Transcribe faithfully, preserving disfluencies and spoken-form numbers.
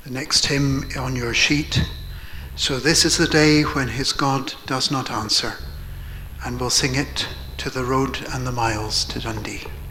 the next hymn on your sheet. So this is the day when his God does not answer, and we'll sing it to the road and the miles to Dundee.